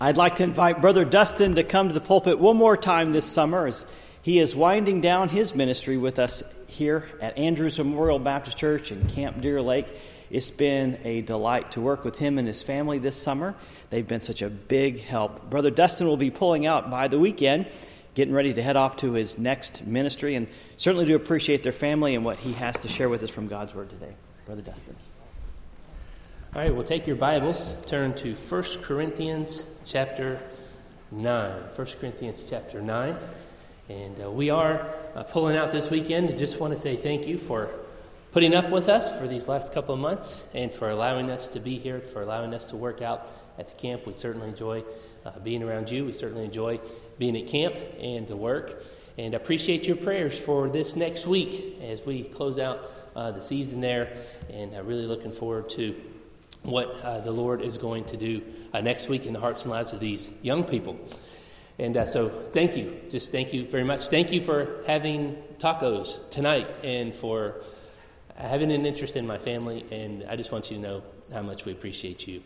I'd like to invite Brother Dustin to come to the pulpit one more time this summer as he is winding down his ministry with us here at Andrews Memorial Baptist Church in Camp Deer Lake. It's been a delight to work with him and his family this summer. They've been such a big help. Brother Dustin will be pulling out by the weekend, getting ready to head off to his next ministry, and certainly do appreciate their family and what he has to share with us from God's Word today. Brother Dustin. All right, well, take your Bibles, turn to 1 Corinthians chapter 9. 1 Corinthians chapter 9. And we are pulling out this weekend. I just want to say thank you for putting up with us for these last couple of months and for allowing us to be here, for allowing us to work out at the camp. We certainly enjoy being around you. We certainly enjoy being at camp and the work. And appreciate your prayers for this next week as we close out the season there. And really looking forward to what the Lord is going to do next week in the hearts and lives of these young people. And so thank you. Just thank you very much. Thank you for having tacos tonight and for having an interest in my family. And I just want you to know how much we appreciate you.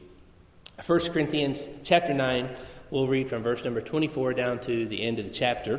1 Corinthians chapter 9, we'll read from verse number 24 down to the end of the chapter.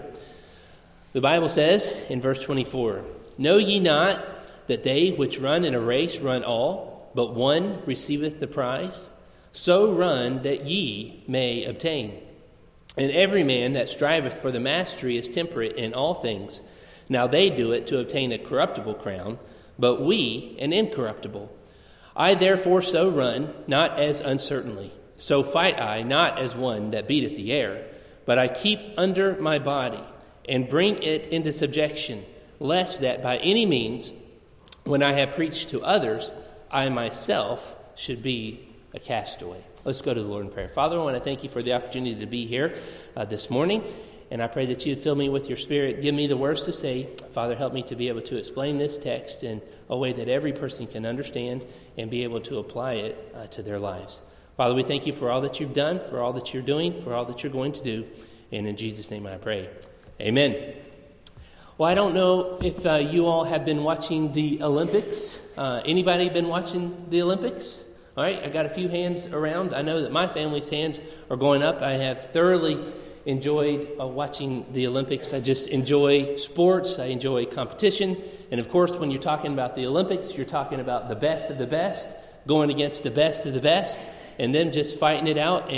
The Bible says in verse 24, "Know ye not that they which run in a race run all, but one receiveth the prize? So run that ye may obtain. And every man that striveth for the mastery is temperate in all things. Now they do it to obtain a corruptible crown, but we an incorruptible. I therefore so run, not as uncertainly. So fight I, not as one that beateth the air, but I keep under my body, and bring it into subjection, lest that by any means, when I have preached to others, I myself should be a castaway." Let's go to the Lord in prayer. Father, I want to thank you for the opportunity to be here this morning, and I pray that you would fill me with your Spirit. Give me the words to say. Father, help me to be able to explain this text in a way that every person can understand and be able to apply it to their lives. Father, we thank you for all that you've done, for all that you're doing, for all that you're going to do, and in Jesus' name I pray. Amen. Well, I don't know if you all have been watching the Olympics. Anybody been watching the Olympics? All right, I got a few hands around. I know that my family's hands are going up. I have thoroughly enjoyed watching the Olympics. I just enjoy sports. I enjoy competition. And of course, when you're talking about the Olympics, you're talking about the best of the best, going against the best of the best, and them just fighting it out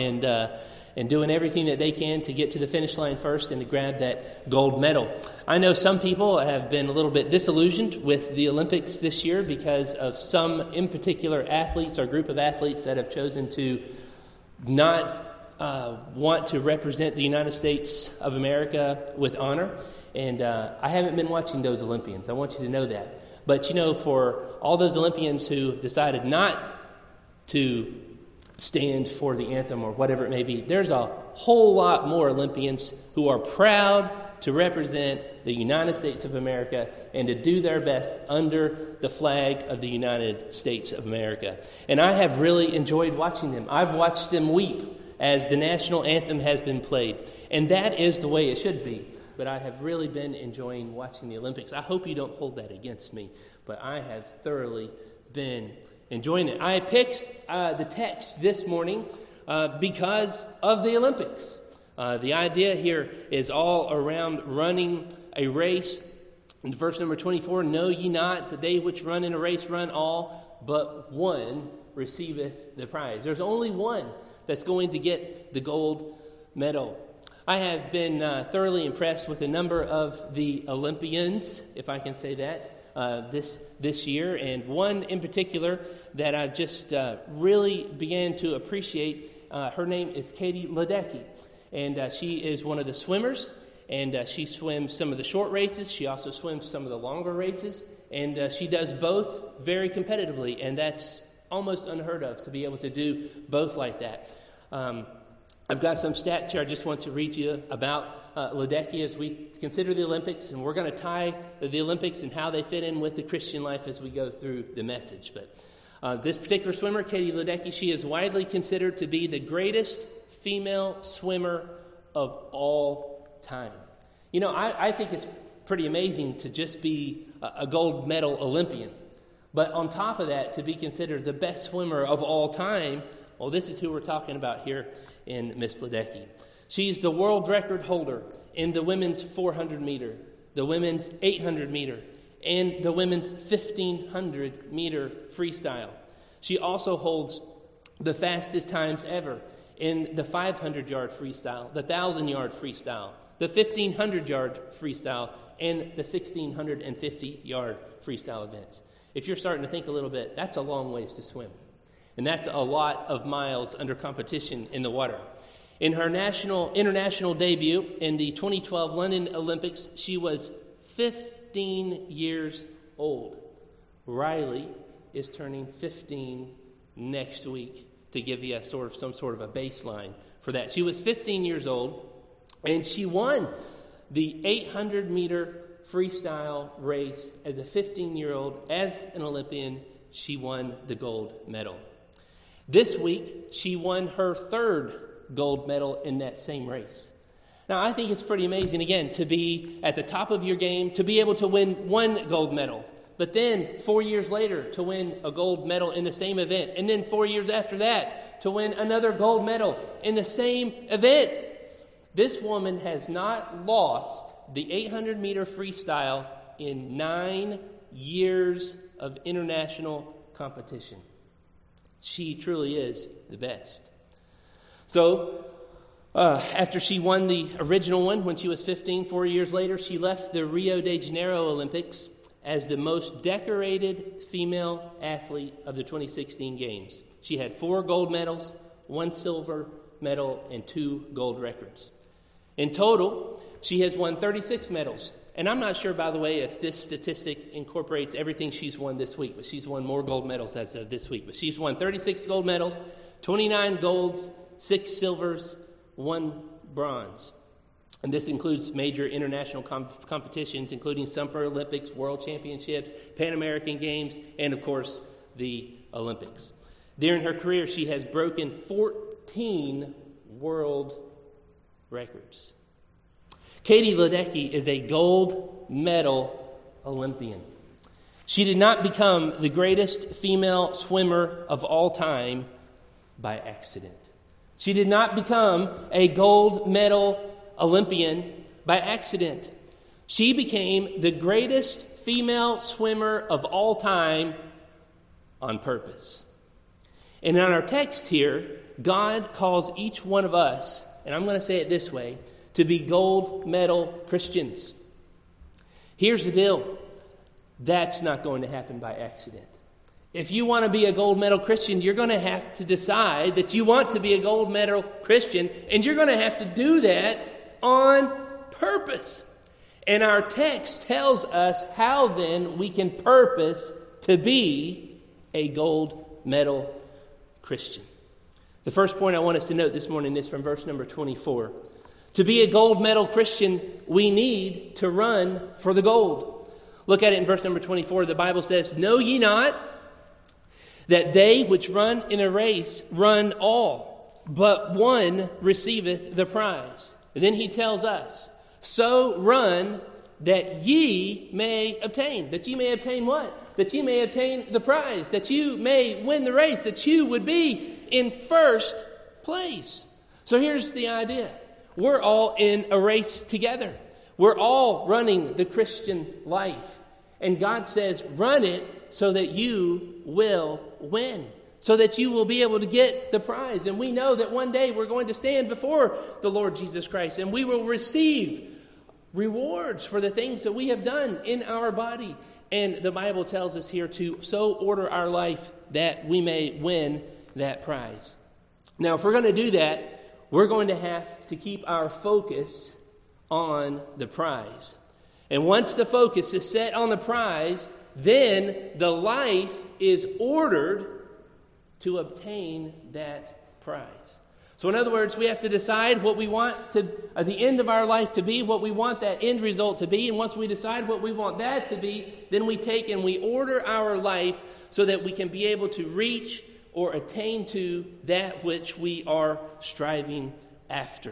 and doing everything that they can to get to the finish line first and to grab that gold medal. I know some people have been a little bit disillusioned with the Olympics this year because of some in particular athletes or group of athletes that have chosen to not want to represent the United States of America with honor. And I haven't been watching those Olympians. I want you to know that. But, you know, for all those Olympians who have decided not to stand for the anthem or whatever it may be, there's a whole lot more Olympians who are proud to represent the United States of America and to do their best under the flag of the United States of America. And I have really enjoyed watching them. I've watched them weep as the national anthem has been played. And that is the way it should be. But I have really been enjoying watching the Olympics. I hope you don't hold that against me, but I have thoroughly been enjoying it. I picked the text this morning because of the Olympics. The idea here is all around running a race. In verse number 24, "Know ye not that they which run in a race run all, but one receiveth the prize." There's only one that's going to get the gold medal. I have been thoroughly impressed with a number of the Olympians, if I can say that, this year, and one in particular that I just really began to appreciate. Her name is Katie Ledecky, and she is one of the swimmers, and she swims some of the short races. She also swims some of the longer races, and she does both very competitively, and that's almost unheard of to be able to do both like that. I've got some stats here I just want to read you about Ledecky as we consider the Olympics, and we're going to tie the Olympics and how they fit in with the Christian life as we go through the message. But this particular swimmer, Katie Ledecky, she is widely considered to be the greatest female swimmer of all time. You know, I think it's pretty amazing to just be a gold medal Olympian. But on top of that, to be considered the best swimmer of all time, well, this is who we're talking about here in Miss Ledecky. She's the world record holder in the women's 400 meter, the women's 800 meter, and the women's 1,500 meter freestyle. She also holds the fastest times ever in the 500-yard freestyle, the 1,000-yard freestyle, the 1,500-yard freestyle, and the 1,650-yard freestyle events. If you're starting to think a little bit, that's a long ways to swim. And that's a lot of miles under competition in the water. In her international debut in the 2012 London Olympics, she was 15 years old. Riley is turning 15 next week, to give you some sort of a baseline for that. She was 15 years old, and she won the 800-meter freestyle race as a 15-year-old. As an Olympian, she won the gold medal. This week, she won her third gold medal in that same race. Now, I think it's pretty amazing, again, to be at the top of your game, to be able to win one gold medal, but then 4 years later to win a gold medal in the same event, and then 4 years after that to win another gold medal in the same event. This woman has not lost the 800-meter freestyle in 9 years of international competition. She truly is the best. So, after she won the original one when she was 15, 4 years later, she left the Rio de Janeiro Olympics as the most decorated female athlete of the 2016 Games. She had 4 gold medals, 1 silver medal, and 2 gold records. In total, she has won 36 medals. And I'm not sure, by the way, if this statistic incorporates everything she's won this week, but she's won more gold medals as of this week. But she's won 36 gold medals, 29 golds, 6 silvers, 1 bronze. And this includes major international competitions, including Summer Olympics, World Championships, Pan American Games, and, of course, the Olympics. During her career, she has broken 14 world records. Katie Ledecky is a gold medal Olympian. She did not become the greatest female swimmer of all time by accident. She did not become a gold medal Olympian by accident. She became the greatest female swimmer of all time on purpose. And in our text here, God calls each one of us, and I'm going to say it this way, to be gold medal Christians. Here's the deal. That's not going to happen by accident. If you want to be a gold medal Christian, you're going to have to decide that you want to be a gold medal Christian, and you're going to have to do that on purpose. And our text tells us how then we can purpose to be a gold medal Christian. The first point I want us to note this morning is from verse number 24. To be a gold medal Christian, we need to run for the gold. Look at it in verse number 24. The Bible says, "Know ye not that they which run in a race run all, but one receiveth the prize?" And then he tells us, "So run that ye may obtain." That ye may obtain what? That ye may obtain the prize. That you may win the race. That you would be in first place. So here's the idea. We're all in a race together. We're all running the Christian life. And God says, run it so that you will win. So that you will be able to get the prize. And we know that one day we're going to stand before the Lord Jesus Christ. And we will receive rewards for the things that we have done in our body. And the Bible tells us here to so order our life that we may win that prize. Now, if we're going to do that, we're going to have to keep our focus on the prize. And once the focus is set on the prize, then the life is ordered to obtain that prize. So in other words, we have to decide what we want to, at the end of our life to be, what we want that end result to be. And once we decide what we want that to be, then we take and we order our life so that we can be able to reach or attain to that which we are striving after.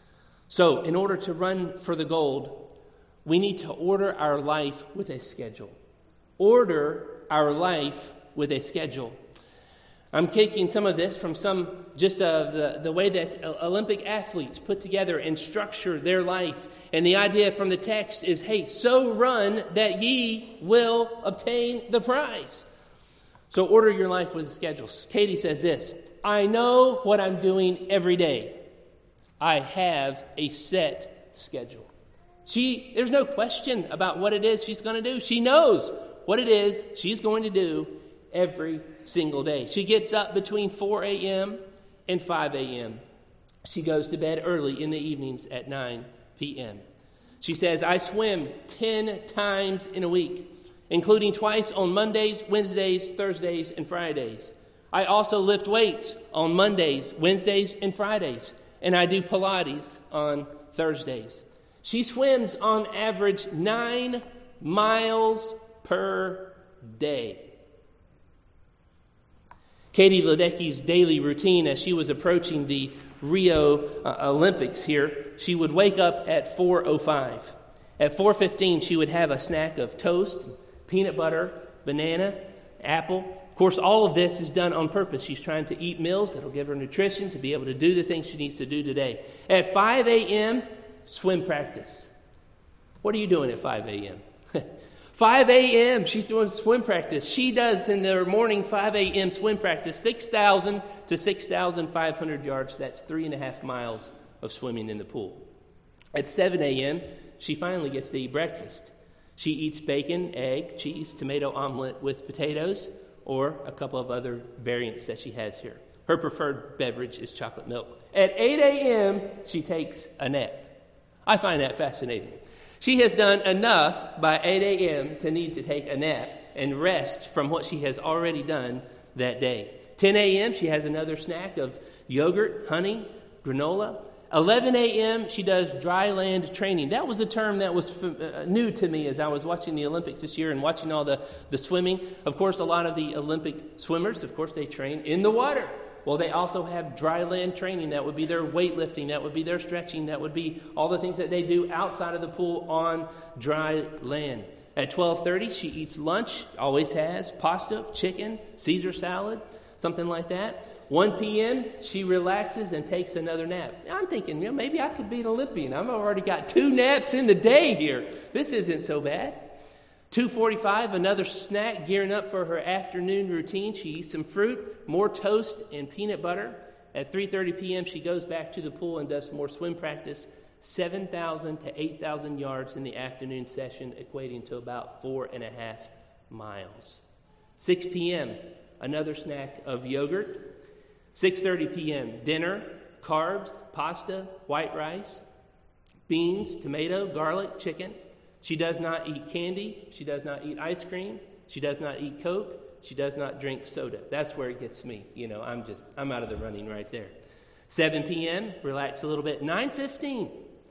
So in order to run for the gold, we need to order our life with a schedule. Order our life with a schedule. I'm taking some of this from the way that Olympic athletes put together and structure their life. And the idea from the text is, hey, so run that ye will obtain the prize. So order your life with schedules. Katie says this: I know what I'm doing every day. I have a set schedule. There's no question about what it is she's going to do. She knows what it is she's going to do every single day. She gets up between 4 a.m. and 5 a.m. She goes to bed early in the evenings at 9 p.m. She says, I swim 10 times in a week, including twice on Mondays, Wednesdays, Thursdays, and Fridays. I also lift weights on Mondays, Wednesdays, and Fridays, and I do Pilates on Thursdays. She swims on average 9 miles per day. Katie Ledecky's daily routine as she was approaching the Rio Olympics here, she would wake up at 4:05. At 4:15, she would have a snack of toast, peanut butter, banana, apple. Of course, all of this is done on purpose. She's trying to eat meals that will give her nutrition to be able to do the things she needs to do today. At 5 a.m., swim practice. What are you doing at 5 a.m.? 5 a.m., she's doing swim practice. She does in the morning 5 a.m. swim practice, 6,000 to 6,500 yards. That's 3.5 miles of swimming in the pool. At 7 a.m., she finally gets to eat breakfast. She eats bacon, egg, cheese, tomato omelet with potatoes, or a couple of other variants that she has here. Her preferred beverage is chocolate milk. At 8 a.m., she takes a nap. I find that fascinating. She has done enough by 8 a.m. to need to take a nap and rest from what she has already done that day. 10 a.m., she has another snack of yogurt, honey, granola. 11 a.m., she does dry land training. That was a term that was new to me as I was watching the Olympics this year and watching all the swimming. Of course, a lot of the Olympic swimmers, of course, they train in the water. Well, they also have dry land training. That would be their weightlifting. That would be their stretching. That would be all the things that they do outside of the pool on dry land. At 12:30, she eats lunch, always has, pasta, chicken, Caesar salad, something like that. 1 p.m., she relaxes and takes another nap. I'm thinking, maybe I could be an Olympian. I've already got 2 naps in the day here. This isn't so bad. 2:45, another snack, gearing up for her afternoon routine. She eats some fruit, more toast, and peanut butter. At 3:30 p.m., she goes back to the pool and does more swim practice, 7,000 to 8,000 yards in the afternoon session, equating to about 4.5 miles. 6 p.m., another snack of yogurt. 6:30 p.m., dinner, carbs, pasta, white rice, beans, tomato, garlic, chicken. She does not eat candy. She does not eat ice cream. She does not eat Coke. She does not drink soda. That's where it gets me. I'm out of the running right there. 7 p.m., relax a little bit. 9:15,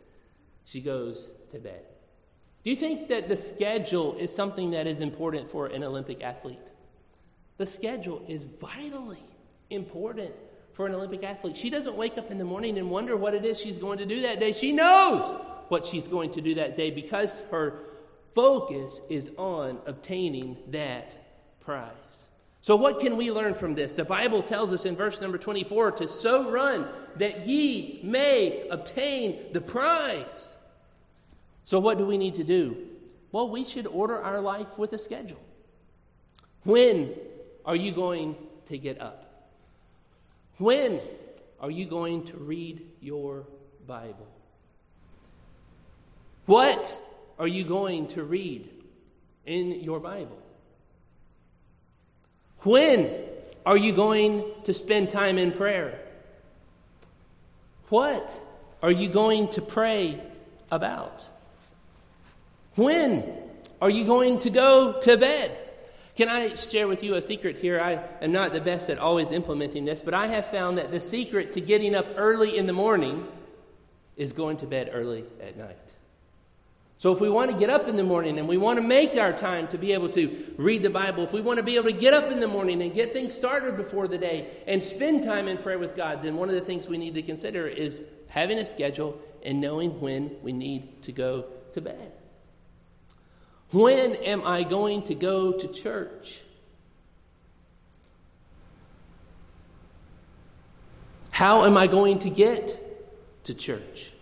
she goes to bed. Do you think that the schedule is something that is important for an Olympic athlete? The schedule is vitally important for an Olympic athlete. She doesn't wake up in the morning and wonder what it is she's going to do that day. She knows what she's going to do that day because her focus is on obtaining that prize. So what can we learn from this? The Bible tells us in verse number 24 to so run that ye may obtain the prize. So what do we need to do? Well, we should order our life with a schedule. When are you going to get up? When are you going to read your Bible? What are you going to read in your Bible? When are you going to spend time in prayer? What are you going to pray about? When are you going to go to bed? Can I share with you a secret here? I am not the best at always implementing this, but I have found that the secret to getting up early in the morning is going to bed early at night. So if we want to get up in the morning and we want to make our time to be able to read the Bible, if we want to be able to get up in the morning and get things started before the day and spend time in prayer with God, then one of the things we need to consider is having a schedule and knowing when we need to go to bed. When am I going to go to church? How am I going to get to church?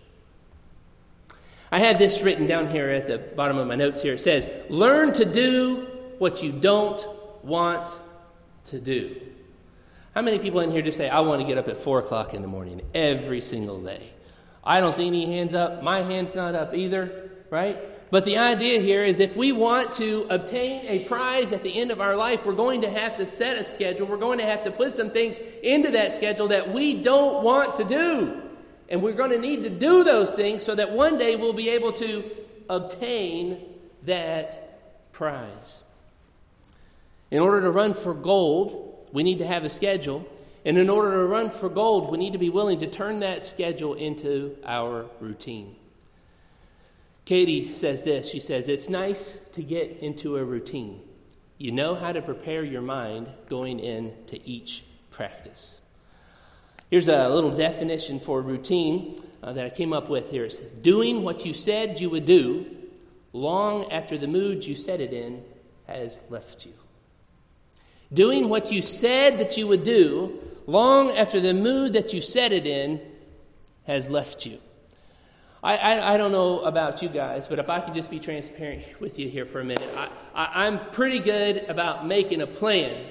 I had this written down here at the bottom of my notes here. It says, learn to do what you don't want to do. How many people in here just say, I want to get up at 4 o'clock in the morning every single day? I don't see any hands up. My hand's not up either, right? But the idea here is if we want to obtain a prize at the end of our life, we're going to have to set a schedule. We're going to have to put some things into that schedule that we don't want to do. And we're going to need to do those things so that one day we'll be able to obtain that prize. In order to run for gold, we need to have a schedule. And in order to run for gold, we need to be willing to turn that schedule into our routine. Katie says this. She says, it's nice to get into a routine. You know how to prepare your mind going into each practice. Here's a little definition for routine that I came up with here. It's doing what you said you would do long after the mood you set it in has left you. Doing what you said that you would do long after the mood that you set it in has left you. I don't know about you guys, but if I could just be transparent with you here for a minute, I'm pretty good about making a plan.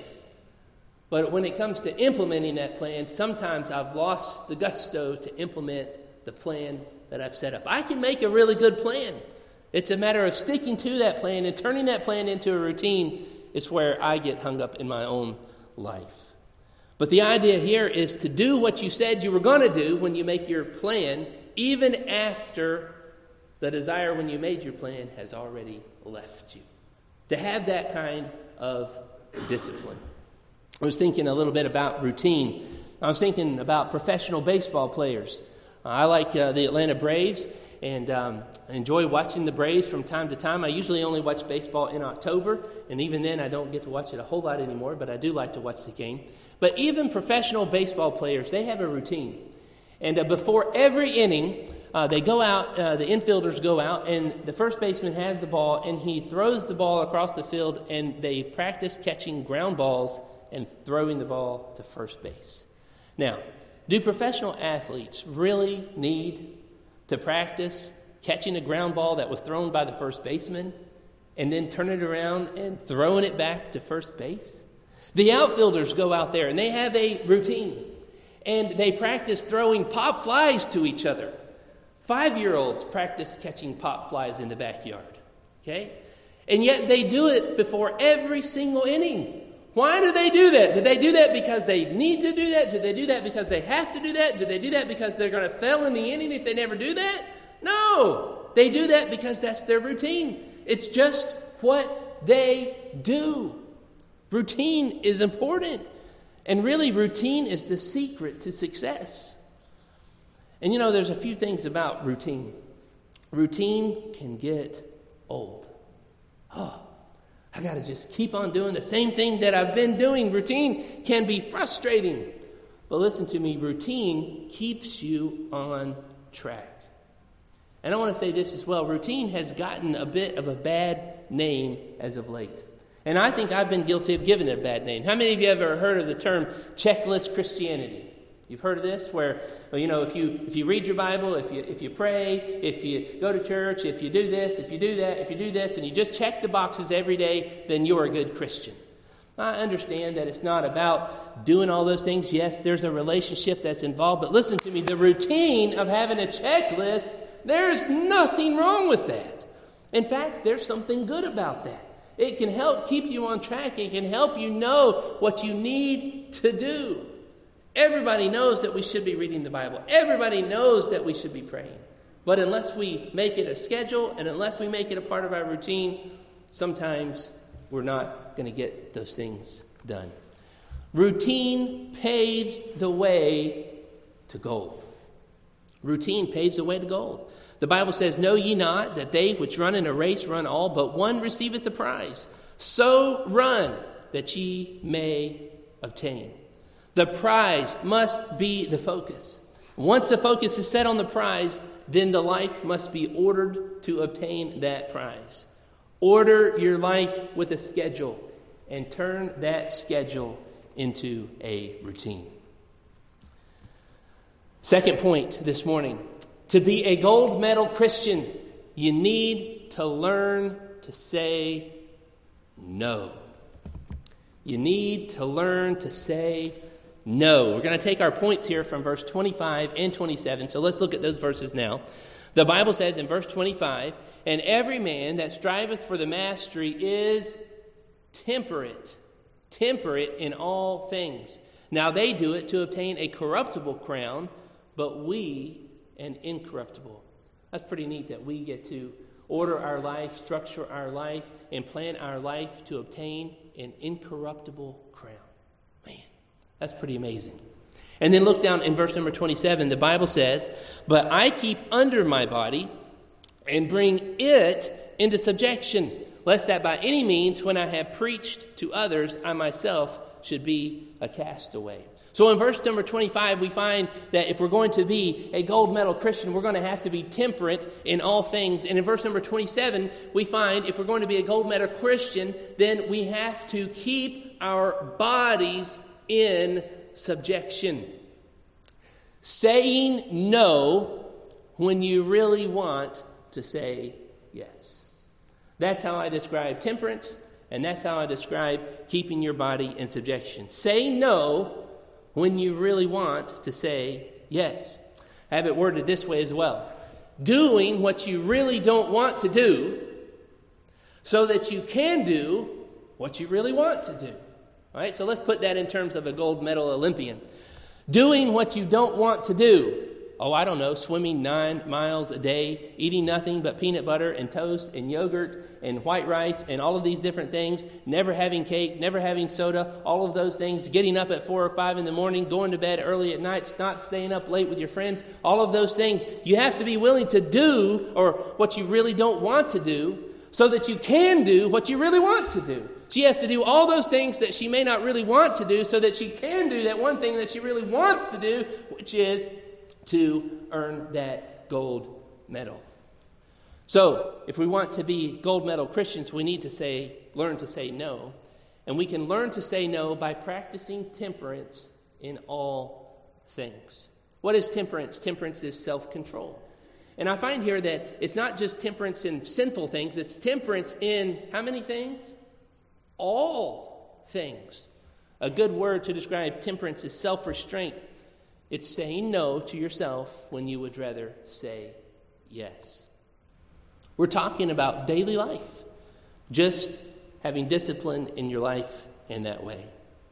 But when it comes to implementing that plan, sometimes I've lost the gusto to implement the plan that I've set up. I can make a really good plan. It's a matter of sticking to that plan and turning that plan into a routine is where I get hung up in my own life. But the idea here is to do what you said you were going to do when you make your plan, even after the desire when you made your plan has already left you. To have that kind of discipline. I was thinking a little bit about routine. I was thinking about professional baseball players. I like the Atlanta Braves, and I enjoy watching the Braves from time to time. I usually only watch baseball in October, and even then I don't get to watch it a whole lot anymore, but I do like to watch the game. But even professional baseball players, they have a routine. And before every inning, they go out, the infielders go out, and the first baseman has the ball, and he throws the ball across the field, and they practice catching ground balls and throwing the ball to first base. Now, do professional athletes really need to practice catching a ground ball that was thrown by the first baseman and then turn it around and throwing it back to first base? The outfielders go out there and they have a routine and they practice throwing pop flies to each other. 5-year-olds practice catching pop flies in the backyard, okay? And yet they do it before every single inning. Why do they do that? Do they do that because they need to do that? Do they do that because they have to do that? Do they do that because they're going to fail in the inning if they never do that? No. They do that because that's their routine. It's just what they do. Routine is important. And really, routine is the secret to success. And you know, there's a few things about routine. Routine can get old. I got to just keep on doing the same thing that I've been doing. Routine can be frustrating. But listen to me, routine keeps you on track. And I want to say this as well. Routine has gotten a bit of a bad name as of late. And I think I've been guilty of giving it a bad name. How many of you have ever heard of the term checklist Christianity? You've heard of this, where, you know, if you read your Bible, if you pray, if you go to church, if you do this, if you do that, if you do this, and you just check the boxes every day, then you're a good Christian. I understand that it's not about doing all those things. Yes, there's a relationship that's involved, but listen to me, the routine of having a checklist, there's nothing wrong with that. In fact, there's something good about that. It can help keep you on track. It can help you know what you need to do. Everybody knows that we should be reading the Bible. Everybody knows that we should be praying. But unless we make it a schedule and unless we make it a part of our routine, sometimes we're not going to get those things done. Routine paves the way to gold. Routine paves the way to gold. The Bible says, know ye not that they which run in a race run all, but one receiveth the prize. So run that ye may obtain. The prize must be the focus. Once the focus is set on the prize, then the life must be ordered to obtain that prize. Order your life with a schedule and turn that schedule into a routine. Second point this morning. To be a gold medal Christian, you need to learn to say no. You need to learn to say no. We're going to take our points here from verse 25 and 27. So let's look at those verses now. The Bible says in verse 25, "And every man that striveth for the mastery is temperate in all things. Now they do it to obtain a corruptible crown, but we an incorruptible." That's pretty neat that we get to order our life, structure our life, and plan our life to obtain an incorruptible crown. Man, that's pretty amazing. And then look down in verse number 27. The Bible says, "But I keep under my body and bring it into subjection, lest that by any means, when I have preached to others, I myself should be a castaway." So in verse number 25, we find that if we're going to be a gold medal Christian, we're going to have to be temperate in all things. And in verse number 27, we find if we're going to be a gold medal Christian, then we have to keep our bodies in subjection. Saying no when you really want to say yes. That's how I describe temperance, and that's how I describe keeping your body in subjection. Say no when you really want to say yes. I have it worded this way as well. Doing what you really don't want to do so that you can do what you really want to do. All right, so let's put that in terms of a gold medal Olympian. Doing what you don't want to do. Oh, I don't know, swimming 9 miles a day, eating nothing but peanut butter and toast and yogurt and white rice and all of these different things, never having cake, never having soda, all of those things, getting up at 4 or 5 in the morning, going to bed early at night, not staying up late with your friends, all of those things. You have to be willing to do or what you really don't want to do so that you can do what you really want to do. She has to do all those things that she may not really want to do so that she can do that one thing that she really wants to do, which is to earn that gold medal. So, if we want to be gold medal Christians, we need to learn to say no. And we can learn to say no by practicing temperance in all things. What is temperance? Temperance is self-control. And I find here that it's not just temperance in sinful things, it's temperance in how many things? All things. A good word to describe temperance is self-restraint. It's saying no to yourself when you would rather say yes. We're talking about daily life, just having discipline in your life in that way.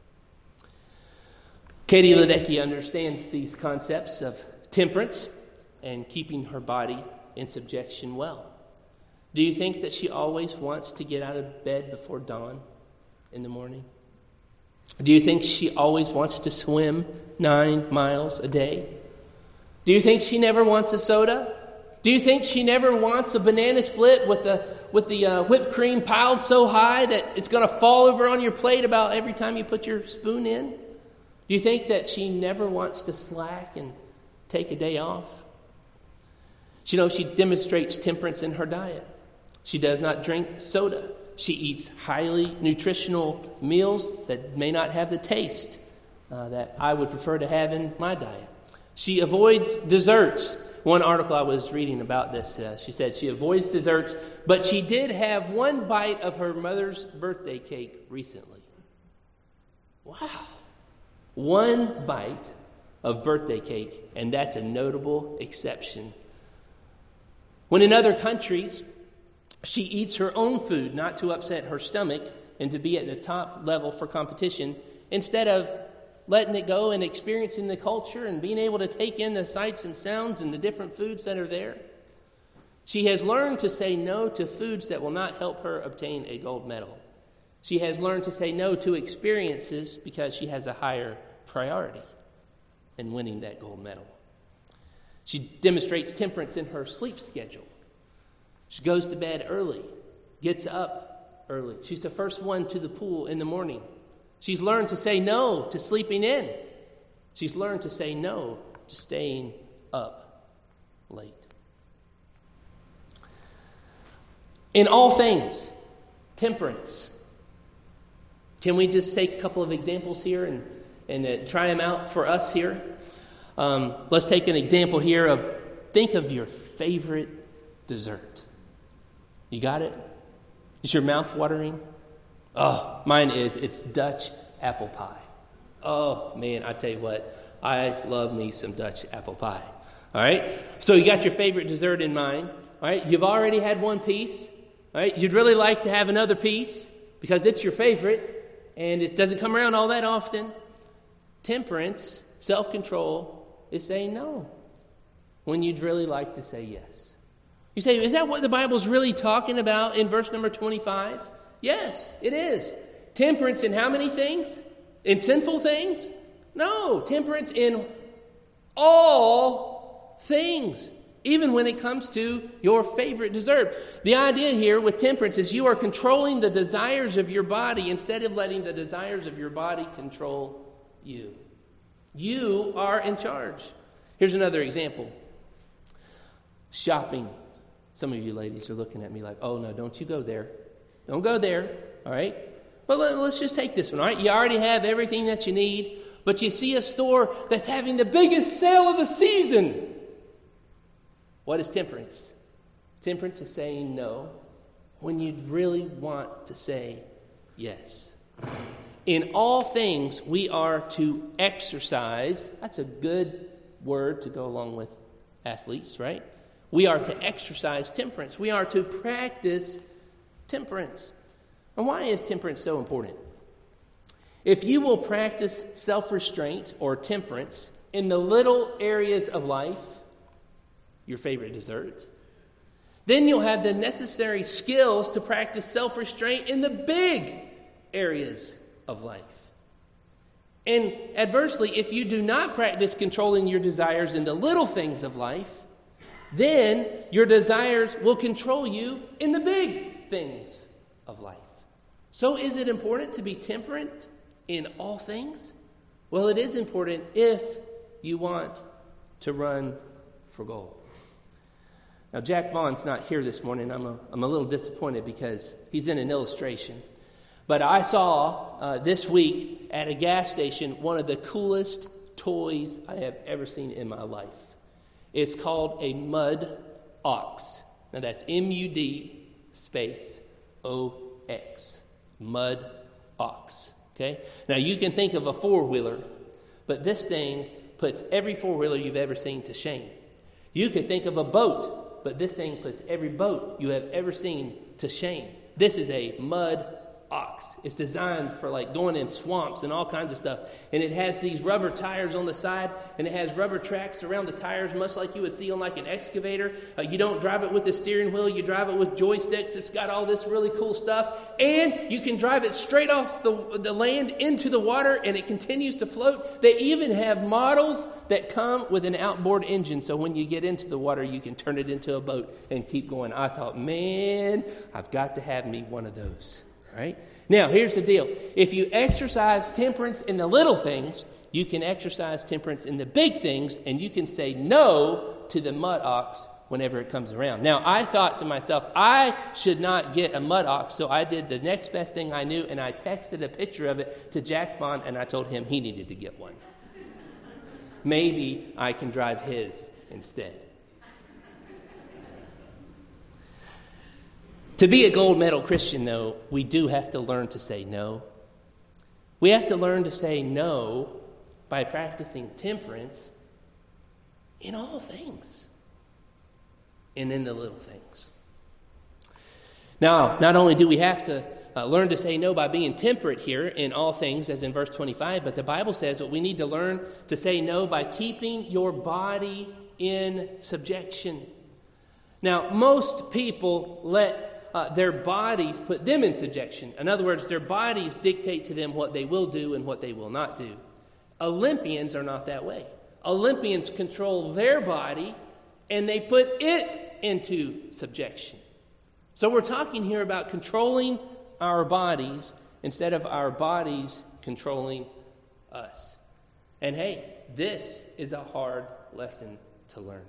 Katie Ledecky understands these concepts of temperance and keeping her body in subjection well. Do you think that she always wants to get out of bed before dawn in the morning? Do you think she always wants to swim 9 miles a day? Do you think she never wants a soda? Do you think she never wants a banana split with the whipped cream piled so high that it's going to fall over on your plate about every time you put your spoon in? Do you think that she never wants to slack and take a day off? She demonstrates temperance in her diet. She does not drink soda. She eats highly nutritional meals that may not have the taste that I would prefer to have in my diet. She avoids desserts. One article I was reading about this, she said she avoids desserts, but she did have 1 bite of her mother's birthday cake recently. Wow. 1 bite of birthday cake, and that's a notable exception. When in other countries, she eats her own food, not to upset her stomach and to be at the top level for competition, instead of letting it go and experiencing the culture and being able to take in the sights and sounds and the different foods that are there. She has learned to say no to foods that will not help her obtain a gold medal. She has learned to say no to experiences because she has a higher priority in winning that gold medal. She demonstrates temperance in her sleep schedule. She goes to bed early, gets up early. She's the first one to the pool in the morning. She's learned to say no to sleeping in. She's learned to say no to staying up late. In all things, temperance. Can we just take a couple of examples here and try them out for us here? Let's take an example here of, think of your favorite dessert. You got it? Is your mouth watering? Oh, mine is. It's Dutch apple pie. Oh, man, I tell you what. I love me some Dutch apple pie. All right? So you got your favorite dessert in mind. All right? You've already had one piece. All right? You'd really like to have another piece because it's your favorite and it doesn't come around all that often. Temperance, self-control, is saying no when you'd really like to say yes. You say, is that what the Bible's really talking about in verse number 25? Yes, it is. Temperance in how many things? In sinful things? No, temperance in all things, even when it comes to your favorite dessert. The idea here with temperance is you are controlling the desires of your body instead of letting the desires of your body control you. You are in charge. Here's another example. Shopping. Some of you ladies are looking at me like, oh, no, don't you go there. Don't go there, all right? But let's just take this one, all right? You already have everything that you need, but you see a store that's having the biggest sale of the season. What is temperance? Temperance is saying no when you really want to say yes. In all things, we are to exercise. That's a good word to go along with athletes, right? We are to exercise temperance. We are to practice temperance. And why is temperance so important? If you will practice self-restraint or temperance in the little areas of life, your favorite dessert, then you'll have the necessary skills to practice self-restraint in the big areas of life. And adversely, if you do not practice controlling your desires in the little things of life, then your desires will control you in the big things of life. So is it important to be temperate in all things? Well, it is important if you want to run for gold. Now, Jack Vaughn's not here this morning. I'm a little disappointed because he's in an illustration. But I saw this week at a gas station one of the coolest toys I have ever seen in my life. It's called a mud ox. Now that's M-U-D space O-X. Mud ox. Okay? Now you can think of a four-wheeler, but this thing puts every four-wheeler you've ever seen to shame. You could think of a boat, but this thing puts every boat you have ever seen to shame. This is a mud ox. It's designed for like going in swamps and all kinds of stuff. And it has these rubber tires on the side, and it has rubber tracks around the tires, much like you would see on like an excavator. You don't drive it with the steering wheel. You drive it with joysticks. It's got all this really cool stuff. And you can drive it straight off the land into the water, and it continues to float. They even have models that come with an outboard engine. So when you get into the water, you can turn it into a boat and keep going. I thought, man, I've got to have me one of those. Right? Now, here's the deal. If you exercise temperance in the little things, you can exercise temperance in the big things, and you can say no to the mud ox whenever it comes around. Now, I thought to myself, I should not get a mud ox, so I did the next best thing I knew, and I texted a picture of it to Jack Vaughn, and I told him he needed to get one. Maybe I can drive his instead. To be a gold medal Christian, though, we do have to learn to say no. We have to learn to say no by practicing temperance in all things and in the little things. Now, not only do we have to learn to say no by being temperate here in all things, as in verse 25, but the Bible says that we need to learn to say no by keeping your body in subjection. Now, most people let their bodies put them in subjection. In other words, their bodies dictate to them what they will do and what they will not do. Olympians are not that way. Olympians control their body and they put it into subjection. So we're talking here about controlling our bodies instead of our bodies controlling us. And hey, this is a hard lesson to learn.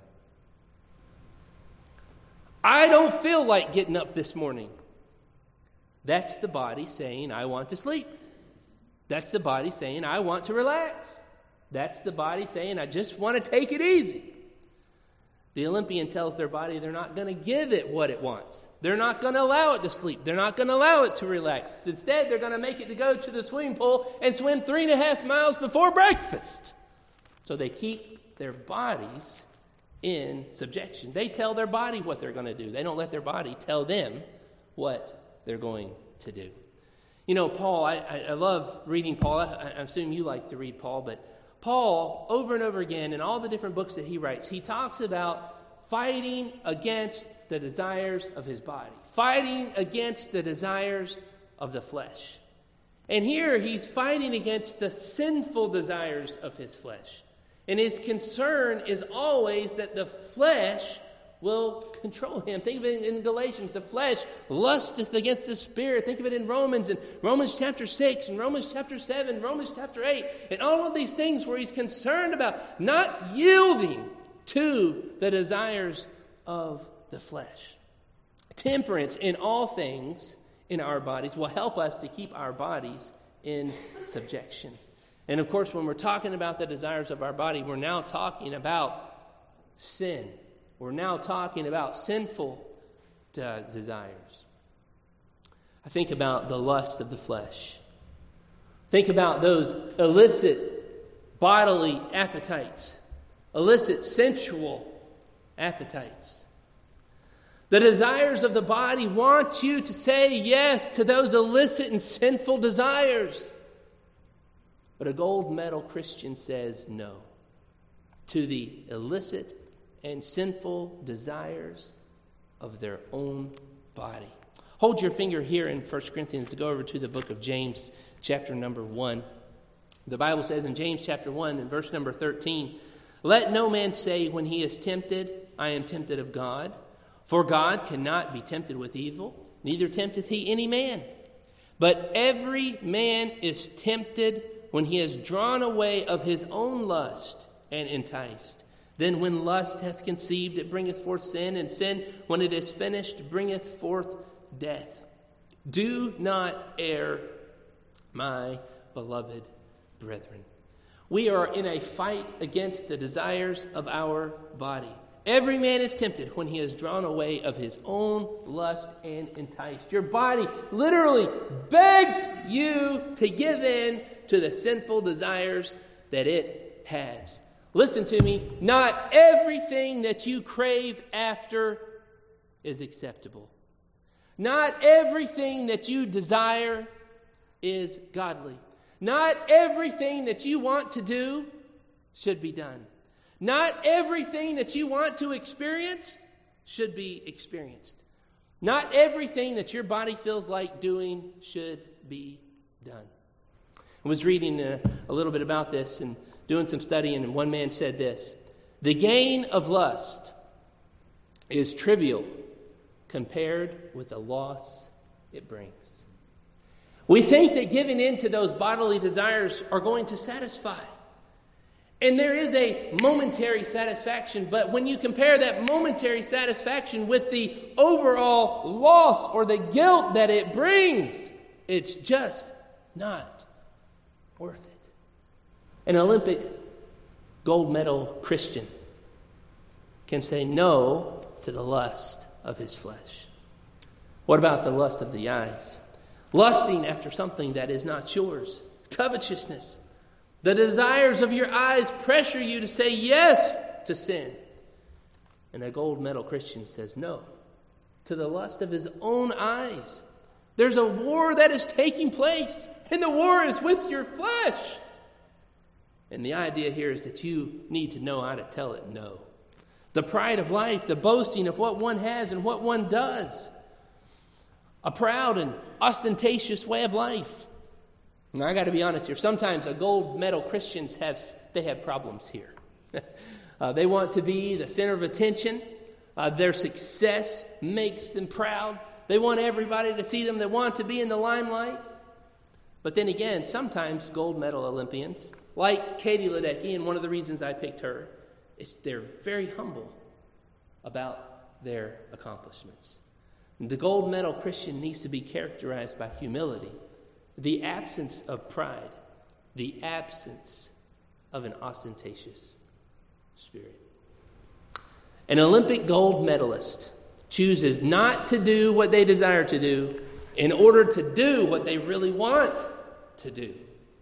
I don't feel like getting up this morning. That's the body saying, I want to sleep. That's the body saying, I want to relax. That's the body saying, I just want to take it easy. The Olympian tells their body they're not going to give it what it wants. They're not going to allow it to sleep. They're not going to allow it to relax. Instead, they're going to make it to go to the swimming pool and swim 3.5 miles before breakfast. So they keep their bodies in subjection. They tell their body what they're going to do. They don't let their body tell them what they're going to do. You know, Paul, I love reading Paul. I assume you like to read Paul, but Paul, over and over again, in all the different books that he writes, he talks about fighting against the desires of his body, fighting against the desires of the flesh. And here he's fighting against the sinful desires of his flesh. And his concern is always that the flesh will control him. Think of it in Galatians. The flesh lusteth against the spirit. Think of it in Romans chapter 6 and Romans chapter 7, Romans chapter 8. And all of these things where he's concerned about not yielding to the desires of the flesh. Temperance in all things in our bodies will help us to keep our bodies in subjection. And of course, when we're talking about the desires of our body, we're now talking about sin. We're now talking about sinful desires. I think about the lust of the flesh. Think about those illicit bodily appetites, illicit sensual appetites. The desires of the body want you to say yes to those illicit and sinful desires. But a gold medal Christian says no to the illicit and sinful desires of their own body. Hold your finger here in 1 Corinthians to go over to the book of James, chapter number 1. The Bible says in James chapter 1 and verse number 13, "Let no man say when he is tempted, I am tempted of God. For God cannot be tempted with evil, neither tempteth he any man. But every man is tempted when he is drawn away of his own lust and enticed. Then when lust hath conceived, it bringeth forth sin, and sin, when it is finished, bringeth forth death. Do not err, my beloved brethren." We are in a fight against the desires of our body. Every man is tempted when he is drawn away of his own lust and enticed. Your body literally begs you to give in to the sinful desires that it has. Listen to me, not everything that you crave after is acceptable. Not everything that you desire is godly. Not everything that you want to do should be done. Not everything that you want to experience should be experienced. Not everything that your body feels like doing should be done. I was reading a little bit about this and doing some studying, and one man said this: "The gain of lust is trivial compared with the loss it brings." We think that giving in to those bodily desires are going to satisfy. And there is a momentary satisfaction, but when you compare that momentary satisfaction with the overall loss or the guilt that it brings, it's just not worth it. An Olympic gold medal Christian can say no to the lust of his flesh. What about the lust of the eyes? Lusting after something that is not yours. Covetousness. The desires of your eyes pressure you to say yes to sin. And a gold medal Christian says no to the lust of his own eyes. There's a war that is taking place, and the war is with your flesh. And the idea here is that you need to know how to tell it no. The pride of life, the boasting of what one has and what one does. A proud and ostentatious way of life. Now, I got to be honest here. Sometimes a gold medal Christians have problems here. They want to be the center of attention. Their success makes them proud. They want everybody to see them. They want to be in the limelight. But then again, sometimes gold medal Olympians, like Katie Ledecky, and one of the reasons I picked her, is they're very humble about their accomplishments. And the gold medal Christian needs to be characterized by humility, the absence of pride, the absence of an ostentatious spirit. An Olympic gold medalist chooses not to do what they desire to do in order to do what they really want to do.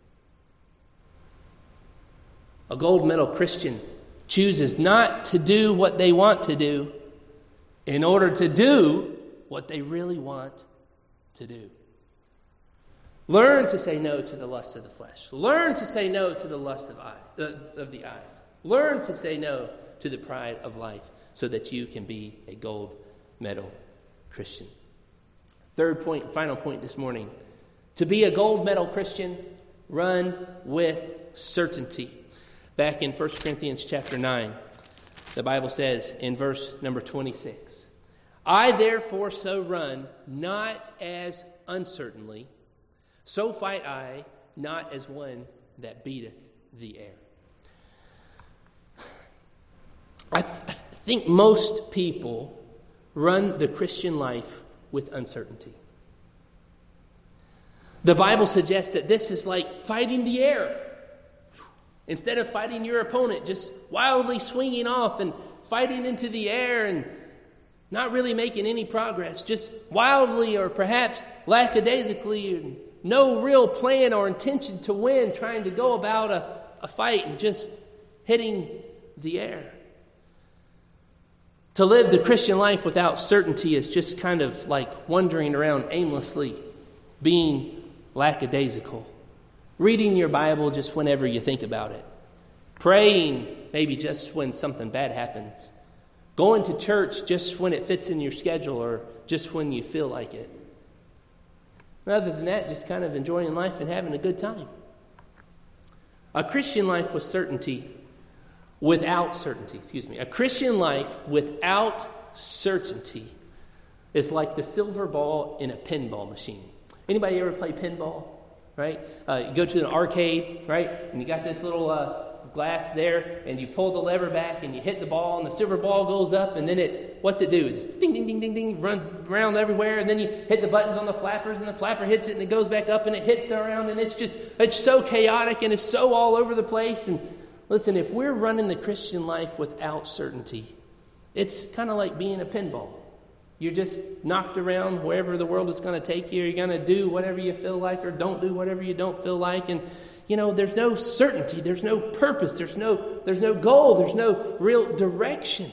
A gold medal Christian chooses not to do what they want to do in order to do what they really want to do. Learn to say no to the lust of the flesh. Learn to say no to the lust of the eyes. Learn to say no to the pride of life so that you can be a gold medal Christian. Third point, final point this morning. To be a gold medal Christian, run with certainty. Back in 1 Corinthians chapter 9, the Bible says in verse number 26, I therefore so run, not as uncertainly, so fight I, not as one that beateth the air. I think most people run the Christian life with uncertainty. The Bible suggests that this is like fighting the air. Instead of fighting your opponent, just wildly swinging off and fighting into the air and not really making any progress, just wildly or perhaps lackadaisically, and no real plan or intention to win, trying to go about a fight and just hitting the air. To live the Christian life without certainty is just kind of like wandering around aimlessly, being lackadaisical. Reading your Bible just whenever you think about it. Praying maybe just when something bad happens. Going to church just when it fits in your schedule or just when you feel like it. Other than that, just kind of enjoying life and having a good time. A Christian life with certainty, without certainty, a Christian life without certainty is like the silver ball in a pinball machine. Anybody ever play pinball? Right? You go to an arcade, right? And you got this little glass there, and you pull the lever back, and you hit the ball, and the silver ball goes up, and then what's it do? It's ding, ding, ding, ding, ding, run around everywhere, and then you hit the buttons on the flappers, and the flapper hits it, and it goes back up, and it hits around, and it's so chaotic, and it's so all over the place. And listen, if we're running the Christian life without certainty, it's kind of like being a pinball. You're just knocked around wherever the world is going to take you. You're going to do whatever you feel like or don't do whatever you don't feel like. And, there's no certainty. There's no purpose. There's no goal. There's no real direction.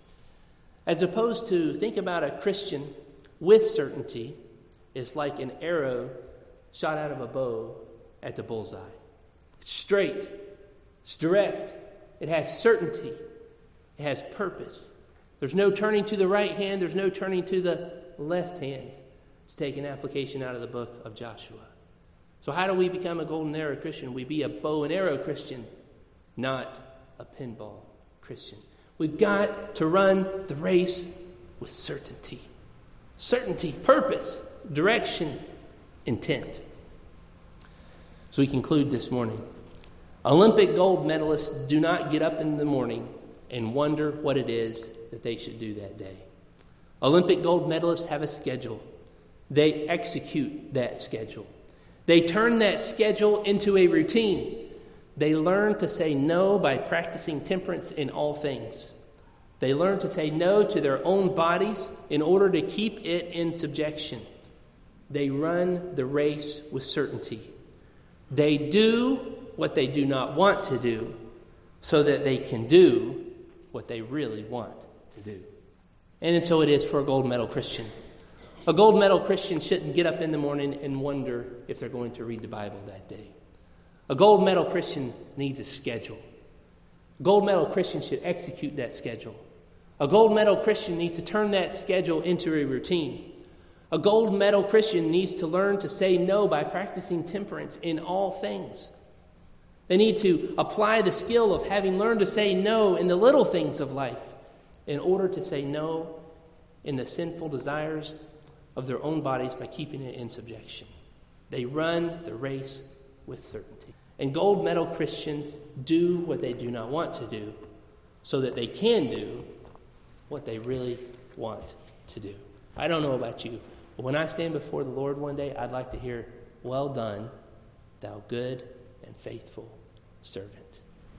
As opposed to, think about a Christian with certainty is like an arrow shot out of a bow at the bullseye. It's straight. It's direct. It has certainty. It has purpose. There's no turning to the right hand. There's no turning to the left hand. To take an application out of the book of Joshua. So how do we become a golden arrow Christian? We be a bow and arrow Christian, not a pinball Christian. We've got to run the race with certainty. Certainty, purpose, direction, intent. So we conclude this morning. Olympic gold medalists do not get up in the morning and wonder what it is that they should do that day. Olympic gold medalists have a schedule. They execute that schedule. They turn that schedule into a routine. They learn to say no by practicing temperance in all things. They learn to say no to their own bodies in order to keep it in subjection. They run the race with certainty. They do what they do not want to do so that they can do what they really want to do. And so it is for a gold medal Christian. A gold medal Christian shouldn't get up in the morning and wonder if they're going to read the Bible that day. A gold medal Christian needs a schedule. A gold medal Christian should execute that schedule. A gold medal Christian needs to turn that schedule into a routine. A gold medal Christian needs to learn to say no by practicing temperance in all things. They need to apply the skill of having learned to say no in the little things of life in order to say no in the sinful desires of their own bodies by keeping it in subjection. They run the race with certainty. And gold medal Christians do what they do not want to do so that they can do what they really want to do. I don't know about you, but when I stand before the Lord one day, I'd like to hear, "Well done, thou good and faithful servant."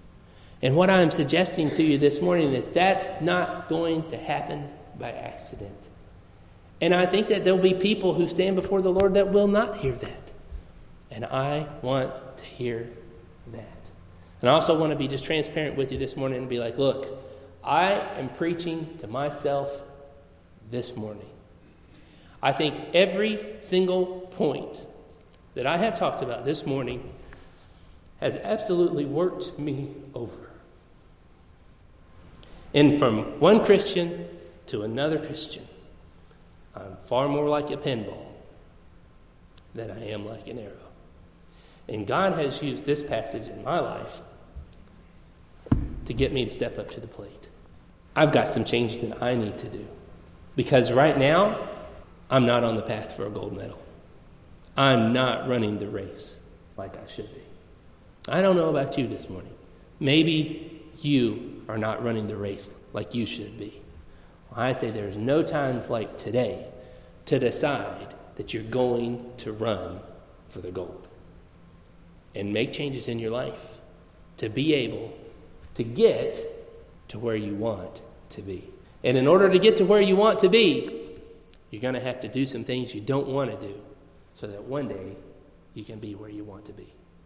And what I'm suggesting to you this morning is that's not going to happen by accident. And I think that there'll be people who stand before the Lord that will not hear that. And I want to hear that. And I also want to be just transparent with you this morning and be like, look, I am preaching to myself this morning. I think every single point that I have talked about this morning has absolutely worked me over. And from one Christian to another Christian, I'm far more like a pinball than I am like an arrow. And God has used this passage in my life to get me to step up to the plate. I've got some change that I need to do. Because right now, I'm not on the path for a gold medal. I'm not running the race like I should be. I don't know about you this morning. Maybe you are not running the race like you should be. Well, I say there's no time like today to decide that you're going to run for the gold. And make changes in your life to be able to get to where you want to be. And in order to get to where you want to be, you're going to have to do some things you don't want to do so that one day you can be where you want to be.